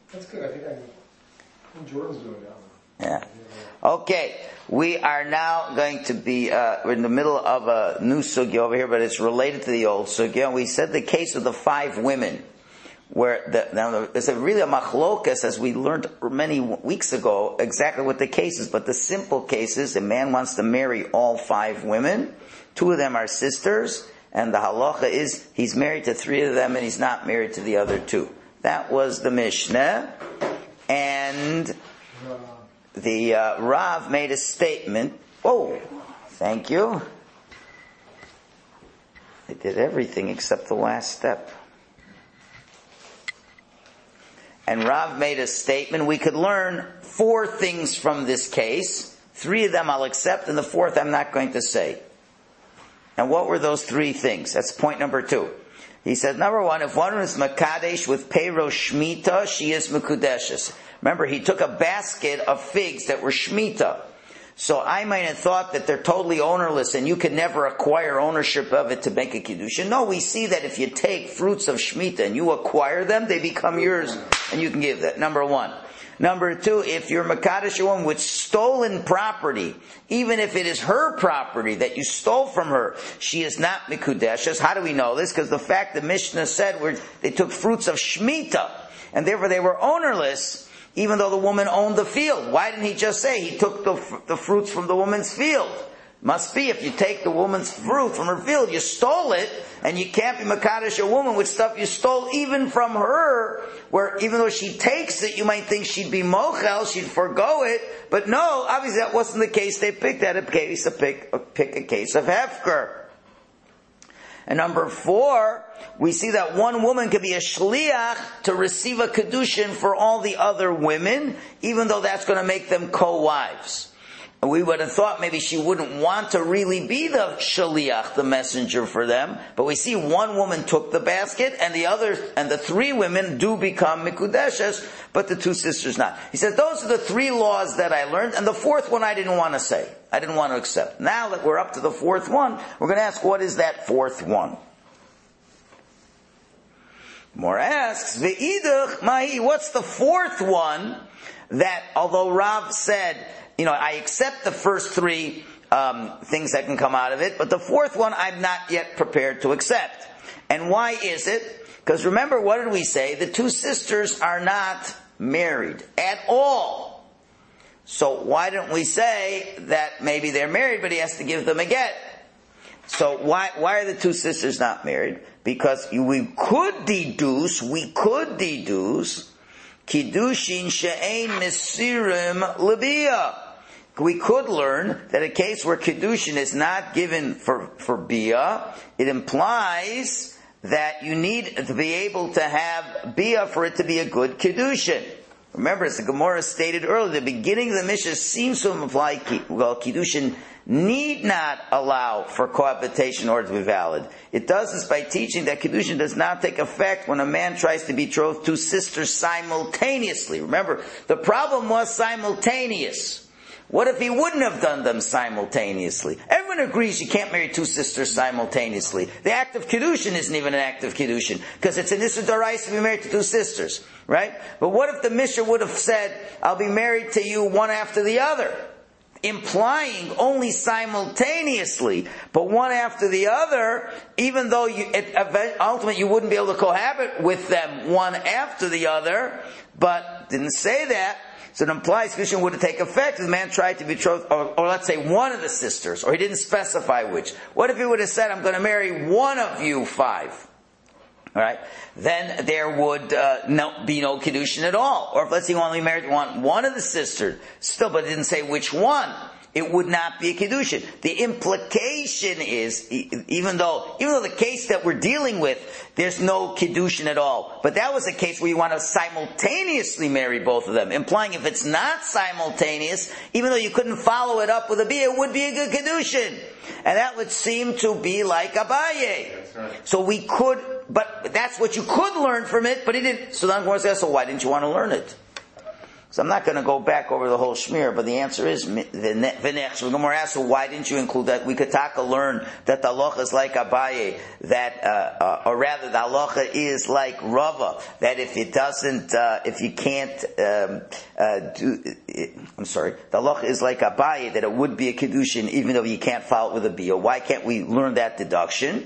That's good. I think Jordan's doing that one. Yeah. Okay. We are now going to be, we're in the middle of a new sugya over here, but it's related to the old sugya. We said the case of the 5 women, where it's really a machlokas, as we learned many weeks ago, exactly what the case is. But the simple case is a man wants to marry all 5 women. 2 of them are sisters, and the halacha is he's married to 3 of them and he's not married to the other 2. That was the Mishnah. And the Rav made a statement. Oh, thank you. I did everything except the last step. And Rav made a statement. We could learn 4 things from this case. 3 of them I'll accept, and the 4th I'm not going to say. And what were those 3 things? That's point number 2. He said, number 1, if one is Makadesh with Peiros Shemitah, she is Mekudeshes. Remember, he took a basket of figs that were Shemitah. So I might have thought that they're totally ownerless and you can never acquire ownership of it to make a Kiddushin. No, we see that if you take fruits of Shemitah and you acquire them, they become yours and you can give that. Number 1. Number 2, if you're Makadesh a woman with stolen property, even if it is her property that you stole from her, she is not Mikudeshes. How do we know this? Because the fact the Mishnah said they took fruits of Shemitah, and therefore they were ownerless, even though the woman owned the field. Why didn't he just say he took the fruits from the woman's field? Must be, if you take the woman's fruit from her field, you stole it, and you can't be Makadesh a woman with stuff you stole even from her, where even though she takes it, you might think she'd be mochel, she'd forgo it, but no, obviously that wasn't the case. They picked that a case to pick a case of hefker. And number 4, we see that one woman could be a shliach to receive a kedushin for all the other women, even though that's going to make them co-wives. We would have thought maybe she wouldn't want to really be the shaliach, the messenger for them. But we see one woman took the basket, and the 3 women do become mikudeshes, but the 2 sisters not. He says, those are the 3 laws that I learned, and the 4th one I didn't want to say. I didn't want to accept. Now that we're up to the 4th one, we're going to ask, what is that 4th one? More asks, Ve'idach mahi, what's the 4th one that, although Rav said, I accept the first 3 things that can come out of it, but the 4th one I'm not yet prepared to accept. And why is it? Because remember, what did we say? The 2 sisters are not married at all. So why don't we say that maybe they're married, but he has to give them a get? So why are the 2 sisters not married? Because we could deduce Kiddushin she'ein mesirim lebiyah. We could learn that a case where Kiddushin is not given for Biyah, it implies that you need to be able to have Biyah for it to be a good Kiddushin. Remember, as the Gemara stated earlier, the beginning of the Mishnah seems to imply, Kiddushin need not allow for cohabitation in order to be valid. It does this by teaching that Kiddushin does not take effect when a man tries to betroth 2 sisters simultaneously. Remember, the problem was simultaneous. What if he wouldn't have done them simultaneously? Everyone agrees you can't marry 2 sisters simultaneously. The act of Kiddushin isn't even an act of Kiddushin, because it's an Issa D'Oraisa to be married to 2 sisters, right? But what if the Mishnah would have said, I'll be married to you one after the other? Implying only simultaneously, but one after the other, even though ultimately you wouldn't be able to cohabit with them one after the other, but didn't say that. So it implies Kiddushin wouldn't take effect if the man tried to betroth, or let's say one of the sisters, or he didn't specify which. What if he would have said, I'm going to marry one of you 5? Alright? Then there would be no Kiddushin at all. Or if let's say you only married one of the sisters, still, but it didn't say which one, it would not be a Kiddushin. The implication is, even though the case that we're dealing with, there's no Kiddushin at all. But that was a case where you want to simultaneously marry both of them, implying if it's not simultaneous, even though you couldn't follow it up with a Biyah, it would be a good Kiddushin. And that would seem to be like Abaye. That's right. So we could, but that's what you could learn from it, but he didn't. So then Gemara says, so why didn't you want to learn it? So I'm not going to go back over the whole shmir, but the answer is v'nech. So the Gemara asks, so why didn't you include that? We could learn that the halacha is like Abaye, that, or rather the halacha is like Rava, that if it doesn't, if you can't the halacha is like Abaye, that it would be a kedushin even though you can't follow it with a bia. Why can't we learn that deduction?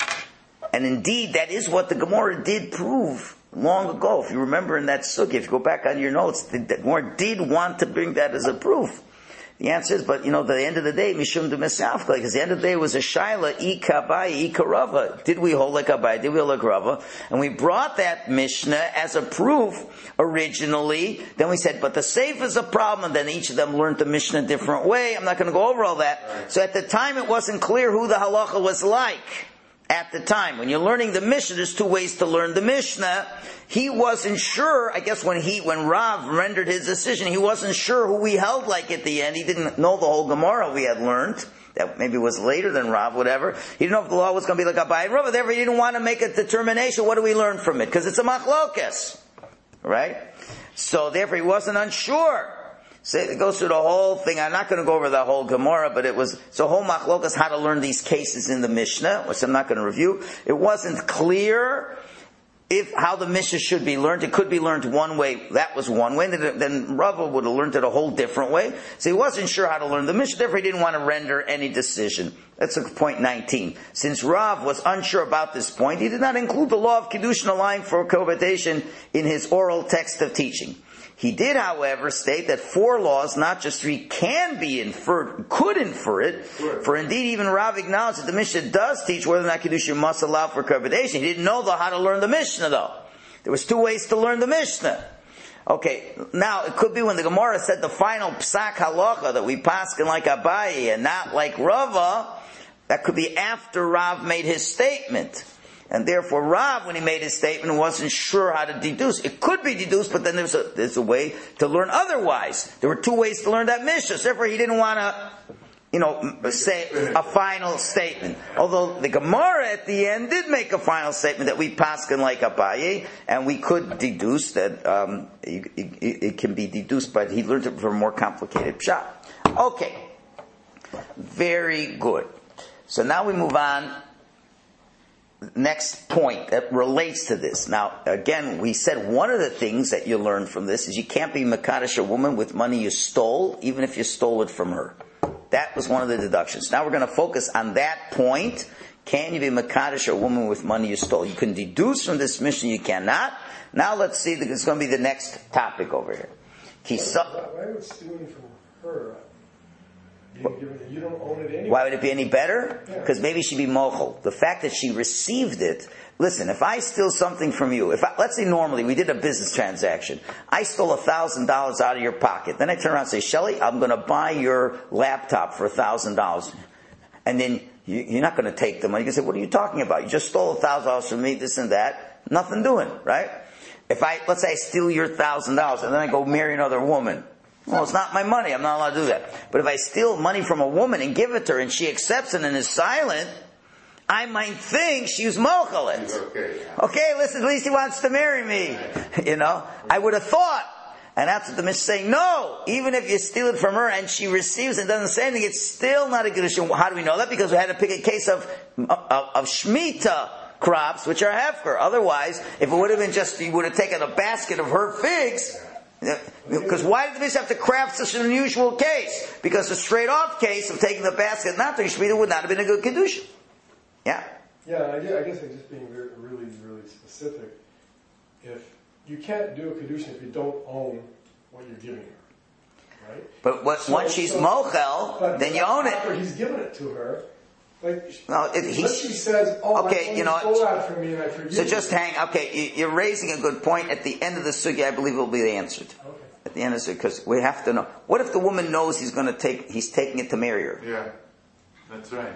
And indeed, that is what the Gemara did prove long ago. If you remember in that sugya, if you go back on your notes, the Gemara did want to bring that as a proof. The answer is, but at the end of the day, Mishum de Mesafka, because the end of the day was a Shaila, Ikabai, Ikarava. Did we hold like Abai? Did we hold like Rava? And we brought that Mishnah as a proof originally. Then we said, but the Seif is a problem, and then each of them learned the Mishnah a different way. I'm not going to go over all that. So at the time, it wasn't clear who the halacha was like. At the time, when you're learning the Mishnah, there's two ways to learn the Mishnah. He wasn't sure, I guess when Rav rendered his decision, he wasn't sure who we held like at the end. He didn't know the whole Gemara we had learned. That maybe was later than Rav, whatever. He didn't know if the law was going to be like Abai and Rav, therefore he didn't want to make a determination. What do we learn from it? Because it's a machlokes. Right? So therefore he wasn't unsure. So it goes through the whole thing. I'm not going to go over the whole Gemara, but it was, so whole machlokas, how to learn these cases in the Mishnah, which I'm not going to review. It wasn't clear how the Mishnah should be learned. It could be learned one way. That was one way. Then Rava would have learned it a whole different way. So he wasn't sure how to learn the Mishnah. Therefore, he didn't want to render any decision. That's point 19. Since Rav was unsure about this point, he did not include the law of Kiddushin allowing for cohabitation in his oral text of teaching. He did, however, state that 4 laws, not just 3, can be inferred, could infer it. Sure. For indeed, even Rav acknowledged that the Mishnah does teach whether or not Kedusha must allow for cohabitation. He didn't know how to learn the Mishnah, though. There was 2 ways to learn the Mishnah. Okay, now it could be when the Gemara said the final psak halacha that we paskin like Abaye and not like Rava, that could be after Rav made his statement. And therefore Rav, when he made his statement, wasn't sure how to deduce. It could be deduced, but then there's a way to learn otherwise. There were 2 ways to learn that Mishnah. So therefore he didn't want to, say a final statement. Although the Gemara at the end did make a final statement that we paskin like Abaye, and we could deduce that it can be deduced, but he learned it from a more complicated pshat. Okay. Very good. So now we move on. Next point that relates to this. Now, again, we said one of the things that you learn from this is you can't be mekadosh a woman with money you stole, even if you stole it from her. That was one of the deductions. Now we're going to focus on that point. Can you be mekadosh a woman with money you stole? You can deduce from this mission you cannot. Now let's see, it's going to be the next topic over here. Why would stealing from her? You don't own it anyway. Why would it be any better? Because maybe she'd be mochel. The fact that she received it. Listen, if I steal something from you, let's say normally we did a business transaction. I stole $1,000 out of your pocket. Then I turn around and say, Shelley, I'm going to buy your laptop for $1,000. And then you're not going to take the money. You can say, what are you talking about? You just stole $1,000 from me, this and that. Nothing doing, right? Let's say I steal your $1,000 and then I go marry another woman. Well, it's not my money. I'm not allowed to do that. But if I steal money from a woman and give it to her and she accepts it and is silent, I might think she's mochalit. Okay, listen, at least he wants to marry me. I would have thought. And that's what the Mishnah is saying. No, even if you steal it from her and she receives it and doesn't say anything, it's still not a kedushin. How do we know that? Because we had to pick a case of Shemitah crops, which are hefker. Otherwise, if it would have been just, you would have taken a basket of her figs. Because why did the Mishnah have to craft such an unusual case? Because a straight off case of taking the basket not to Shemitah would not have been a good kedusha. Yeah. Yeah, I guess I'm just being really, really specific. If you can't do a kedusha if you don't own what you're giving her, right? But once she's mochel, then you own it. After he's given it to her. She says, okay, stole that from me and I forgive so just you're raising a good point. At the end of the sugya, I believe it will be answered. Okay. At the end of the sugya, because we have to know. What if the woman knows he's taking it to marry her? Yeah, that's right.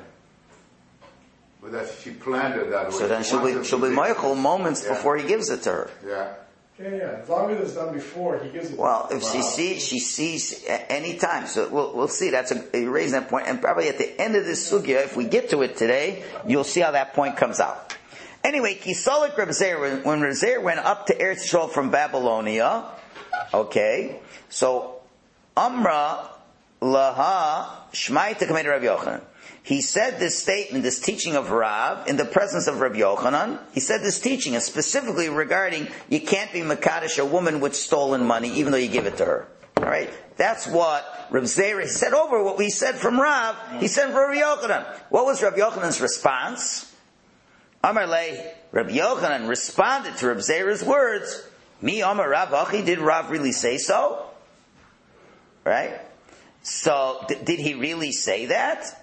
But that she planned it that way. So then she'll be mochel moments before he gives it to her. Yeah. Yeah. As long as it's done before he gives it. Well, if she sees any time, so we'll see. You're raising that point, and probably at the end of this sugya, if we get to it today, you'll see how that point comes out. Anyway, Kisolik Reb Zeir, when Reb Zeir went up to Eretz Yisrael from Babylonia, Okay? So, Amra laha shmaita kamed Rabbi Yochanan. He said this statement, this teaching of Rav, in the presence of Rabbi Yochanan. He said this teaching, and specifically regarding you can't be Makadosh a woman with stolen money, even though you give it to her. Alright? That's what Reb Zera said over what we said from Rav. He said for Rabbi Yochanan. What was Rabbi Yochanan's response? Amar le, Rabbi Yochanan responded to Reb Zera's words. Mi Amar Rav Achi, did Rav really say so? Right? So, did he really say that?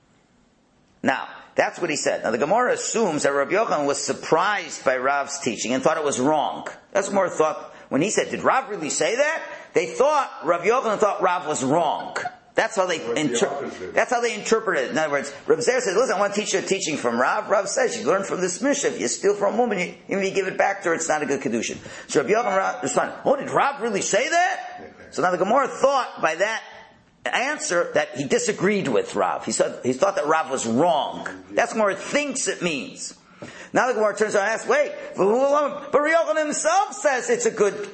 Now, that's what he said. Now, the Gemara assumes that Rabbi Yochanan was surprised by Rav's teaching and thought it was wrong. That's more thought, when he said, did Rav really say that? They thought, Rabbi Yochanan thought Rav was wrong. That's how they interpreted it. In other words, Rabbi Zera says, listen, I want to teach you a teaching from Rav. Rav says, you learn from this Mishnah. If you steal from a woman, even if you give it back to her, it's not a good Kedushin. So Rabbi Yochanan responded, oh, did Rav really say that? So now the Gemara thought by that answer that he disagreed with Rav. He thought that Rav was wrong. That's what Gemara thinks it means. Now the Gemara turns around and asks, wait, but Rabbi Yochanan himself says it's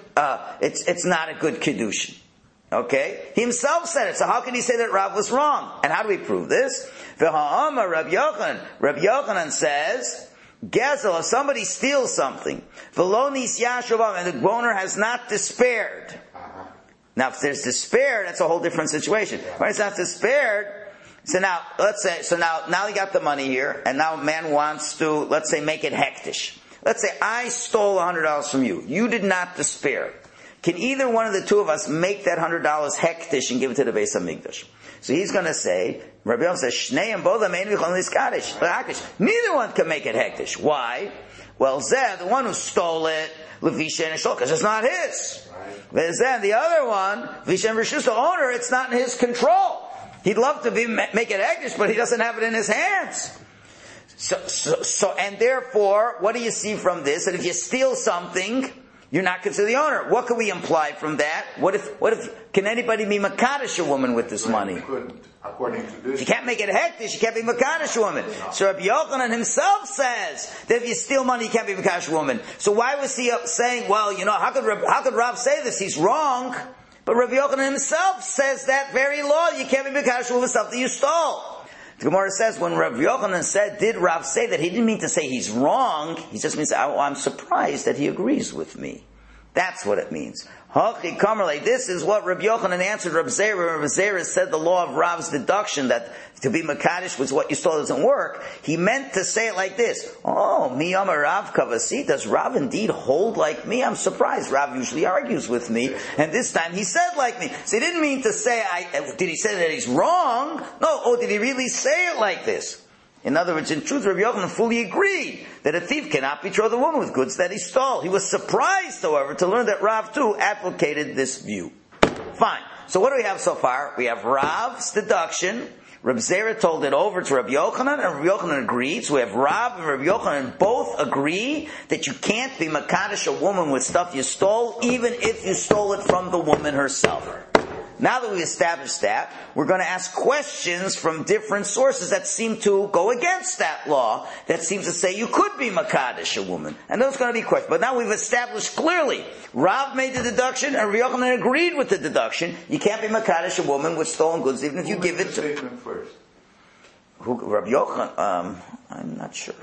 not a good Kedushin. Okay? He himself said it, so how can he say that Rav was wrong? And how do we prove this? V'ha'amar Rabbi Yochanan says, Gezel, if somebody steals something, v'lo nis yashuv, and the owner has not despaired. Now, if there's despair, that's a whole different situation. When it's not despaired, so now, let's say, now he got the money here, and now a man wants to, let's say, make it hektish. Let's say, I stole $100 from you. You did not despair. Can either one of the two of us make that $100 hektish and give it to the Beis HaMikdash? So he's going to say, Rabbi Yochanan says, Shnei and both neither one can make it hektish. Why? Well, Zeh, the one who stole it, Levisha and Shol, because it's not his. Then the other one, Vishem Rishus, the owner, it's not in his control. He'd love to make it hektish, but he doesn't have it in his hands. So, and therefore, what do you see from this? That if you steal something, you're not considered the owner. What can we imply from that? What if, can anybody be Makadosh a woman with this money? According to this. You can't make it hektish, you can't be Makadosh a woman. So Rabbi Yochanan himself says that if you steal money, you can't be Makadosh a woman. So why was he saying, well, how could Rav say this? He's wrong. But Rabbi Yochanan himself says that very law, you can't be Makadosh a woman with something you stole. The Gemara says when Rabbi Yochanan said, did Rav say that? He didn't mean to say he's wrong. He just means, I'm surprised that he agrees with me. That's what it means. This is what Rabbi Yochanan answered Rabbi Zera. Rabbi Zera said the law of Rav's deduction, that to be Makadosh with what you stole doesn't work. He meant to say it like this. Oh, mi amar Rav kavasi. Does Rav indeed hold like me? I'm surprised. Rav usually argues with me. And this time he said like me. So he didn't mean to say, did he say that he's wrong? No. Oh, did he really say it like this? In other words, in truth, Rabbi Yochanan fully agreed that a thief cannot betroth a woman with goods that he stole. He was surprised, however, to learn that Rav too advocated this view. Fine. So what do we have so far? We have Rav's deduction. Rabbi Zera told it over to Rabbi Yochanan, and Rabbi Yochanan agreed. So we have Rav and Rabbi Yochanan both agree that you can't be Makadosh a woman with stuff you stole, even if you stole it from the woman herself. Now that we've established that, we're going to ask questions from different sources that seem to go against that law, that seems to say you could be Makadosh a woman. And those are going to be questions. But now we've established clearly, Rav made the deduction, and Rabbi Yochanan agreed with the deduction. You can't be Makadosh a woman with stolen goods, even if you give it to... Statement first. Rabbi Yochanan? I'm not sure.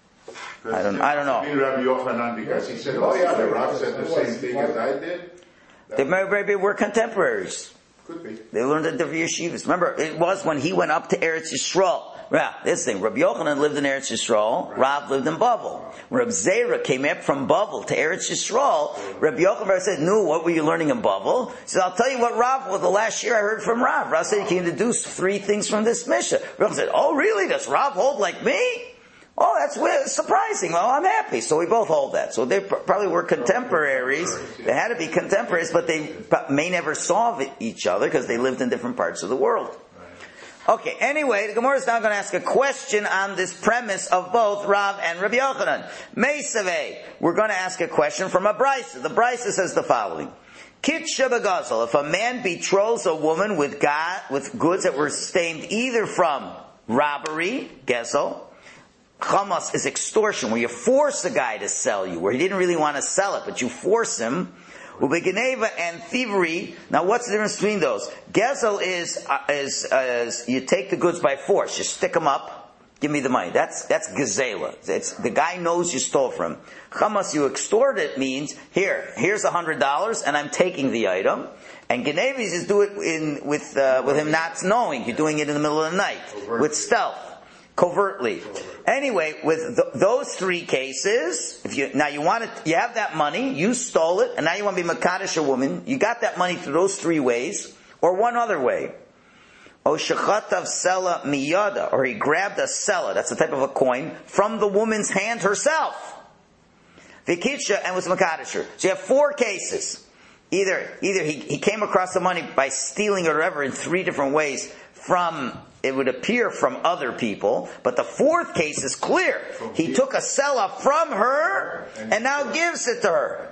I don't know. Rabbi Yochanan, because he said, the Rav said the same thing as I did. They maybe were contemporaries. Could be. They learned at different yeshivas. Remember, it was when he went up to Eretz Yisrael. Yeah, this thing. Rabbi Yochanan lived in Eretz Yisrael. Right. Rav lived in Bavel. When Rabbi Zera came up from Bavel to Eretz Yisrael, Rabbi Yochanan said, "No, what were you learning in Bavel?" He said, "I'll tell you what Rav, the last year I heard from Rav. Rav said he can deduce 3 things from this Mishnah." Rav said, "Oh, really? Does Rav hold like me?" Oh, that's weird, surprising. Well, I'm happy. So we both hold that. So they probably were contemporaries. They had to be contemporaries, but they may never saw each other because they lived in different parts of the world. Okay, anyway, the Gemara is now going to ask a question on this premise of both Rav and Rabbi Yochanan. Meisaveh, we're going to ask a question from a Brisa. The Brisa says the following. Kitcha b'gazel, if a man betroths a woman with goods that were stained either from robbery, gezel, Chamas is extortion, where you force a guy to sell you, where he didn't really want to sell it, but you force him, Ubegeneva and thievery. Now, what's the difference between those? Gezel is you take the goods by force. You stick them up. Give me the money. That's gezela. It's the guy knows you stole from him. Chamas, you extort it means here's $100 and I'm taking the item. And Genevis is do it with him not knowing. You're doing it in the middle of the night with stealth, covertly. Anyway, with those three cases, you have that money, you stole it, and now you want to be Makadish a woman. You got that money through those three ways, or one other way. O shechatav sela miyada, or he grabbed a sela, that's a type of a coin, from the woman's hand herself. Vikitsha and was Makadisher. So you have four cases. Either he came across the money by stealing it or whatever in three different ways it would appear from other people, but the fourth case is clear. He took a sela from her and now gives it to her.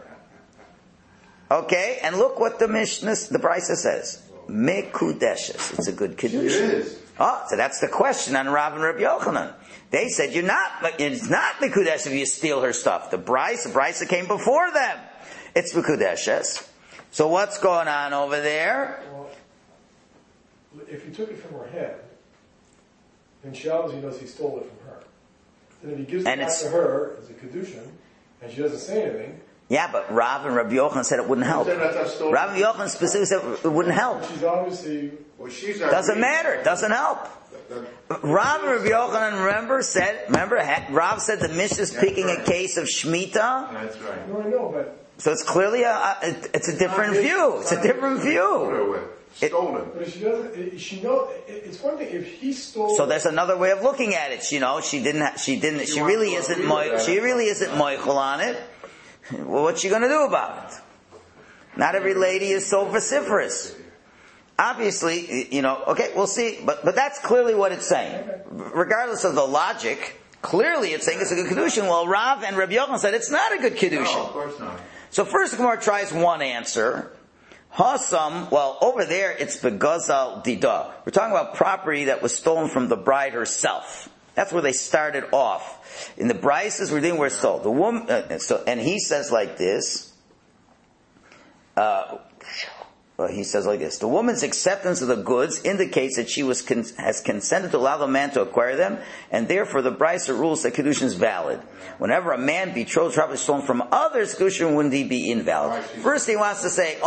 Okay, and look what the Mishnah, the Brisa says. Mekudeshes. It's a good kedusha. So that's the question on Rav and Rabbi Yochanan. They said it's not mekudesh if you steal her stuff. The Brisa came before them. It's mekudeshes. So what's going on over there? Well, if he took it from her head, then she obviously knows he stole it from her. Then if he gives it back to her as a kedushin, and she doesn't say anything. Yeah, but Rav and Rabbi Yochanan said it wouldn't help. Rav and Yochanan specifically said it wouldn't help. She's obviously... Doesn't matter. Doesn't help. Rav and Rabbi Yochanan, remember, Rav said the Mishnah is picking a case of Shemitah. That's right. No, I know, but... So it's clearly it's a different view. It's a different view. Stolen. But if she doesn't, it's one thing if he stole... So there's another way of looking at it. She really isn't moichel on it. Well, what's she going to do about it? Not every lady is so vociferous. Obviously, okay, we'll see. But that's clearly what it's saying. Regardless of the logic, clearly it's saying it's a good kedushin. Well, Rav and Rabbi Yochanan said it's not a good kedushin. No, of course not. So first the Gemara tries one answer. Hasam, well, over there it's begazal dida. We're talking about property that was stolen from the bride herself. That's where they started off. In the Brises, we're dealing where it's sold. The woman, and he says like this. He says like this: the woman's acceptance of the goods indicates that she has consented to allow the man to acquire them, and therefore the Brisa rules that kedushin is valid. Whenever a man betroths property stolen from others, kedushin wouldn't be invalid. First, he wants to say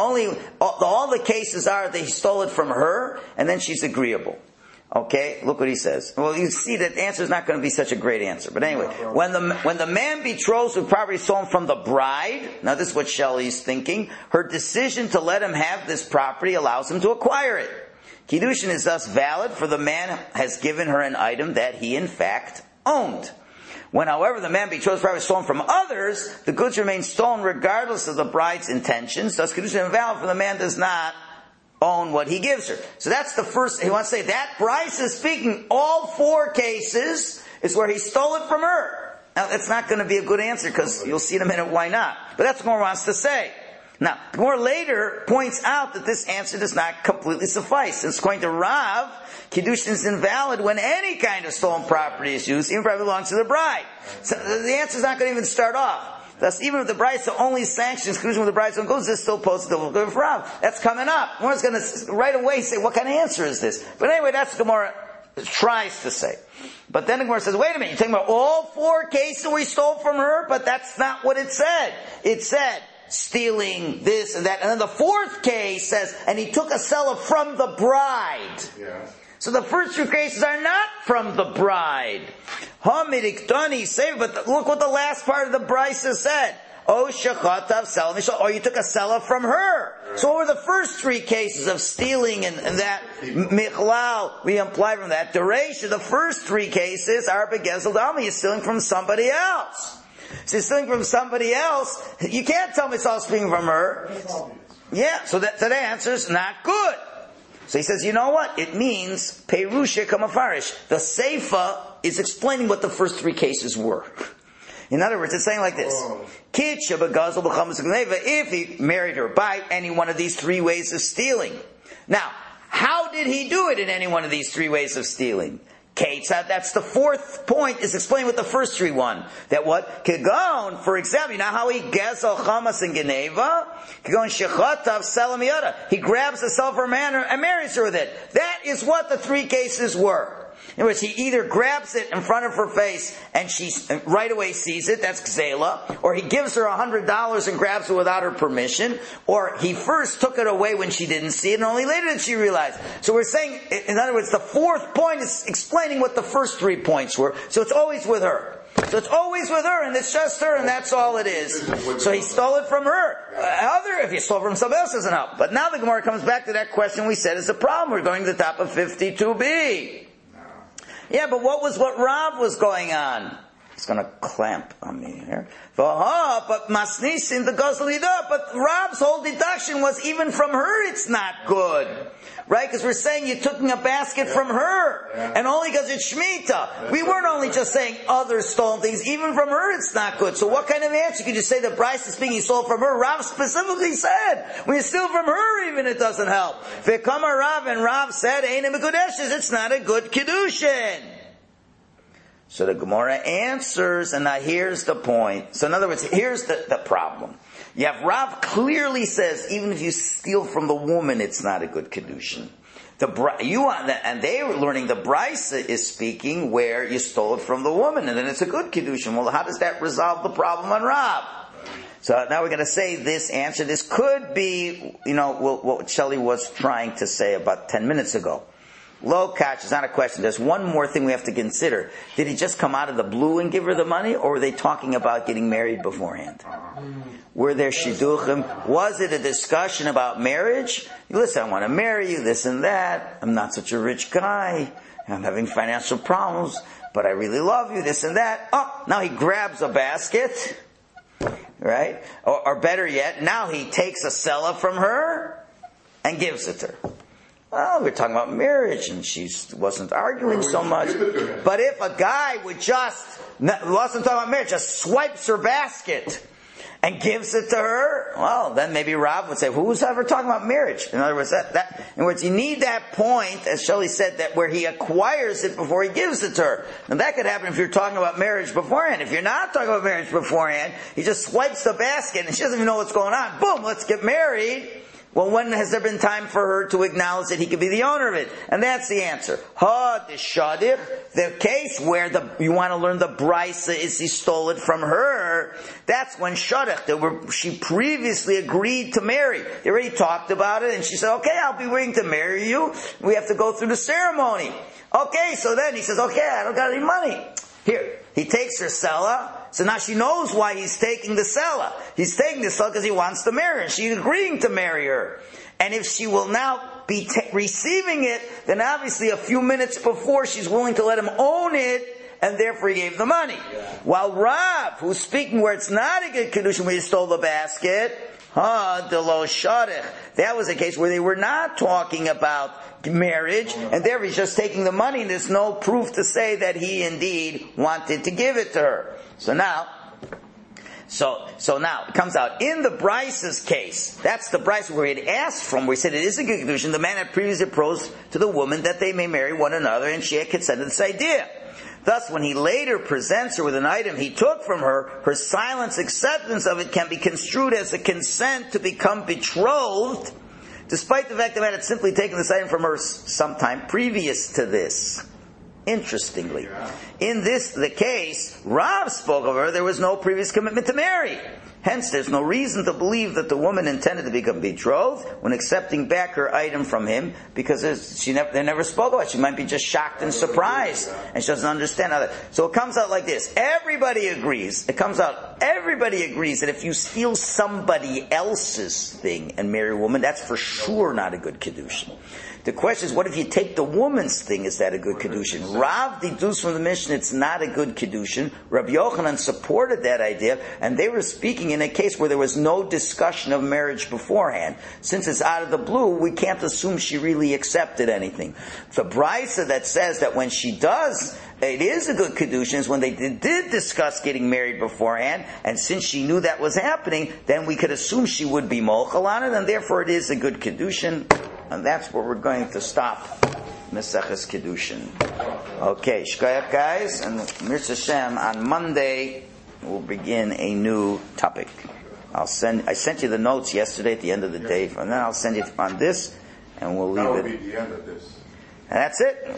all the cases are that he stole it from her, and then she's agreeable. Okay, look what he says. Well, you see that the answer is not going to be such a great answer. But anyway, when the man betroths with property stolen from the bride, now this is what Shelley's thinking, her decision to let him have this property allows him to acquire it. Kiddushin is thus valid, for the man has given her an item that he in fact owned. When, however, the man betroths property stolen from others, the goods remain stolen regardless of the bride's intentions. Thus, Kiddushin is invalid, for the man does not own what he gives her. So that's the first, he wants to say that Bryce is speaking all four cases is where he stole it from her. Now that's not going to be a good answer because you'll see in a minute why not. But that's what he wants to say. Now, more later points out that this answer does not completely suffice. Since according to Rav, Kiddushin is invalid when any kind of stolen property is used, even if it belongs to the bride. So the answer is not going to even start off. Thus, even if the Brisa only sanctions Kedushin with the Bride's own goods, this still poses the good for Rav. That's coming up. Gemara's going to right away say, what kind of answer is this? But anyway, that's what Gemara tries to say. But then the Gemara says, wait a minute, you're talking about all four cases we stole from her? But that's not what it said. It said stealing this and that. And then the fourth case says, and he took a seller from the bride. Yeah. So the first two cases are not from the bride. Hamidiktani say, but look what the last part of the Brisa said. Oh, shechatav sel mishal. Or you took a seller from her. Right. So what were the first three cases of stealing and that michlal? We imply from that duration. The first three cases are begezel dami. You're stealing from somebody else. So you're stealing from somebody else. You can't tell me it's all stealing from her. Yeah. So the answer is not good. So he says, you know what? It means Perusha Kamafarish. The Seifa is explaining what the first three cases were. In other words, it's saying like this. If he married her by any one of these three ways of stealing. Now, how did he do it in any one of these three ways of stealing? That's the fourth point, is explaining with the first three one. That what? Kegon, for example, you know how he gezel chamas and geneva? Kegon shechatav selamiyada. He grabs the cell from her and marries her with it. That is what the three cases were. In other words, he either grabs it in front of her face and she right away sees it, that's gzela, or he gives her $100 and grabs it without her permission, or he first took it away when she didn't see it and only later did she realize. So we're saying, in other words, the fourth point is explaining what the first 3 points were, so it's always with her. So it's always with her, and it's just her, and that's all it is. So he stole it from her. If he stole it from somebody else, doesn't help. But now the Gemara comes back to that question we said is the problem. We're going to the top of 52b. Yeah, but what Rav was going on? He's going to clamp on me here. But Masnisin the Gazalida. But Rav's whole deduction was even from her it's not good. Right? Because we're saying you're taking a basket from her. And only because it's Shemitah. We weren't only just saying other stolen things. Even from her it's not good. So what kind of answer could you say that Bryce is speaking he stole from her? Rav specifically said, when you steal from her even it doesn't help. V'kama Rav, and Rav said, it's not a good Kiddushin. So the Gemara answers, and now here's the point. So in other words, here's the problem. You have Rav clearly says, even if you steal from the woman, it's not a good Kiddushin. And they were learning the Brisa is speaking where you stole it from the woman, and then it's a good Kiddushin. Well, how does that resolve the problem on Rav? So now we're going to say this answer. This could be, what Shelley was trying to say about 10 minutes ago. Low catch is not a question. There's one more thing we have to consider. Did he just come out of the blue and give her the money, or were they talking about getting married beforehand? Were there shidduchim? Was it a discussion about marriage? Listen, I want to marry you, this and that. I'm not such a rich guy. I'm having financial problems, but I really love you, this and that. Oh, now he grabs a basket, right? Or better yet, now he takes a selah from her and gives it to her. Well, we're talking about marriage, and she wasn't arguing so much. But if a guy wasn't talking about marriage, just swipes her basket and gives it to her, well, then maybe Rav would say, who's ever talking about marriage? In other words, you need that point, as Shelley said, that where he acquires it before he gives it to her. And that could happen if you're talking about marriage beforehand. If you're not talking about marriage beforehand, he just swipes the basket and she doesn't even know what's going on. Boom, let's get married. Well, when has there been time for her to acknowledge that he could be the owner of it? And that's the answer. The case where you want to learn the Brisa is he stole it from her. That's when shadich, she previously agreed to marry. They already talked about it, and she said, okay, I'll be willing to marry you. We have to go through the ceremony. Okay, so then he says, okay, I don't got any money. Here, he takes her selah. So now she knows why he's taking the selah. He's taking the selah because he wants to marry her. And she's agreeing to marry her. And if she will now be receiving it, then obviously a few minutes before she's willing to let him own it, and therefore he gave the money. Yeah. While Rav, who's speaking where it's not a good Kiddushin when he stole the basket, delo shadich. That was a case where they were not talking about marriage, and therefore he's just taking the money, and there's no proof to say that he indeed wanted to give it to her. So now it comes out in the Brice's case. That's the Brice where he had asked from, where he said it is a good Kiddushin. The man had previously proposed to the woman that they may marry one another, and she had consented to this idea. Thus, when he later presents her with an item he took from her, her silent acceptance of it can be construed as a consent to become betrothed, despite the fact that man had simply taken this item from her sometime previous to this. Interestingly, in the case, Rav spoke of her, there was no previous commitment to marry. Hence, there's no reason to believe that the woman intended to become betrothed when accepting back her item from him, because they never spoke about it. She might be just shocked and surprised, and she doesn't understand how that. So it comes out like this. Everybody agrees that if you steal somebody else's thing and marry a woman, that's for sure not a good Kiddushin. The question is, what if you take the woman's thing? Is that a good Kiddushin? Rav deduced from the Mishnah it's not a good Kiddushin. Rabbi Yochanan supported that idea, and they were speaking in a case where there was no discussion of marriage beforehand. Since it's out of the blue, we can't assume she really accepted anything. The Brisa that says that when she does, it is a good Kiddushin is when they did discuss getting married beforehand, and since she knew that was happening, then we could assume she would be mochel on it, and therefore it is a good Kiddushin. And that's where we're going to stop Maseches Kiddushin. Okay, shkoyach guys, and Mirza Hashem, on Monday we'll begin a new topic. I sent you the notes yesterday at the end of the day, and then I'll send you on this, and we'll leave That will it. be the end of this. And that's it.